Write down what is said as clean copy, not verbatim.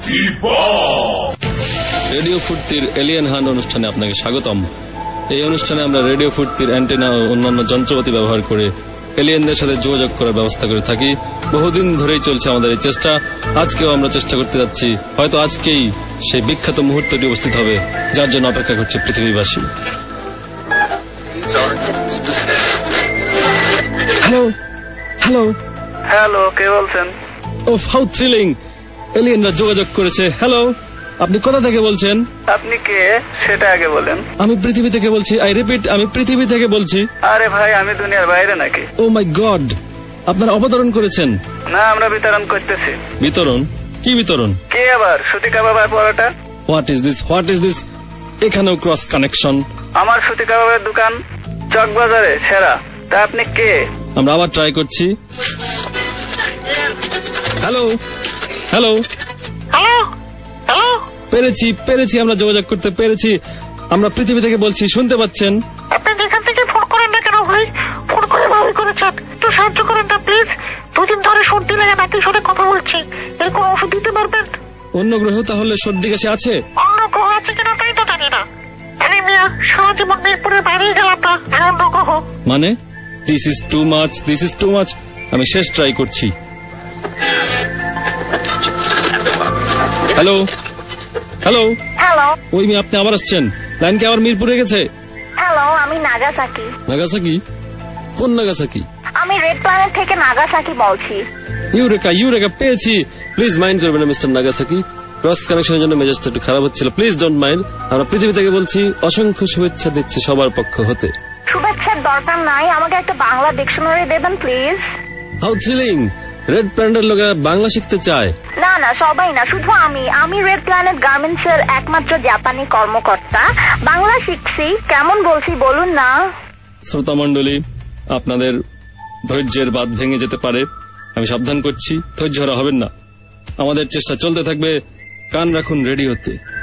Radio ফুর্তির alien hunt অনুষ্ঠানে আপনাকে স্বাগতম। এই অনুষ্ঠানে আমরা রেডিও ফুর্তির অ্যান্টেনা ও অন্যান্য যন্ত্রপাতি ব্যবহার করে এলিয়েনদের সাথে যোগাযোগ করার ব্যবস্থা করে থাকি। বহুদিন ধরেই চলছে আমাদের এই চেষ্টা। আজকেও আমরা চেষ্টা করতে যাচ্ছি। হয়তো আজকেই সেই বিখ্যাত মুহূর্তটি উপস্থিত হবে যার জন্য অপেক্ষা করছে পৃথিবীবাসী। হ্যালো হ্যালো হ্যালো, কে বলছেন? ওহ, হাউ থ্রিলিং! এলিয়েনরা যোগাযোগ করেছে। হ্যালো, আপনি কোথা থেকে বলছেন? আপনি কে সেটা আগে বলেন। আমি পৃথিবী থেকে বলছি। আই রিপিট, আমি পৃথিবী থেকে বলছি। আরে ভাই, আমি দুনিয়ার বাইরে নাকি? ও মাই গড, আপনারা অবতরণ করেছেন? না, আমরা বিতরণ করতেছি। বিতরণ? কি বিতরণ? কে আবার? সুতি কাবাবের পরোটা। What is this, what is this? এখানেও ক্রস কানেকশন। আমার সুতি কাবাবের দোকান চকবাজারে সেরা। তা আপনি কে? আমরা আবার ট্রাই করছি। হ্যালো হ্যালো হ্যালো হ্যালো, পেরেছি পেরেছি, আমরা যোগাযোগ করতে পেরেছি। আমরা পৃথিবী থেকে বলছি, শুনতে পাচ্ছেন? আপনি যেখান থেকে ফোন করেন না কেন ভাই, ফোন করে ভাবে করেছেন, একটু সাহায্য করেন না প্লিজ। দুদিন ধরে সর্দি লেগে নাকি শুনে কথা বলছি, এর কোন ওষুধ দিতে পারবেন? অন্য গ্রহ তাহলে সর্দি কাশি আছে? অন্য গ্রহ আছে কিনা তাই তো জানি না। আরে মিয়া, সারা জীবন মিরপুরের বাইরেই গেলাম না, আর অন্য গ্রহ মানে? This is too much, this is too much. আমি শেষ ট্রাই করছি। হ্যালো হ্যালো হ্যালো ওই মেয়ে, আপনি আবার আসছেন? লাইন কি আবার মিরপুরে গেছে? হ্যালো, আমি নাগাসাকি। নাগাসাকি? কোন নাগাসাকি? আমি রেড প্ল্যানেট থেকে নাগাসাকি বলছি। ইউরেকা ইউরেকা, পেয়েছি। প্লিজ মাইন্ড করবেন না মিস্টার নাগাসাকি, ক্রস কানেকশনের জন্য মেজাজটা একটু খারাপ হচ্ছিল। Please don't mind. আমরা পৃথিবী থেকে বলছি, অসংখ্য শুভেচ্ছা দিচ্ছি সবার পক্ষ হতে। শুভেচ্ছার দরকার নাই, আমাকে একটা বাংলা ডিকশনারি দেবেন প্লিজ। How thrilling! রেড প্ল্যানেটের লোকেরা বাংলা শিখতে চায়। না না, সবাই না, শুধু আমি রেড প্ল্যানেট গার্মেন্টস এর একমাত্র জাপানি কর্মকর্তা। বাংলা শিখছি, কেমন বলছি বলুন না। শ্রোতা মণ্ডলী, আপনাদের ধৈর্যের বাঁধ ভেঙে যেতে পারে, আমি সাবধান করছি। ধৈর্য হারা হবেন না, আমাদের চেষ্টা চলতে থাকবে। কান রাখুন রেডিওতে।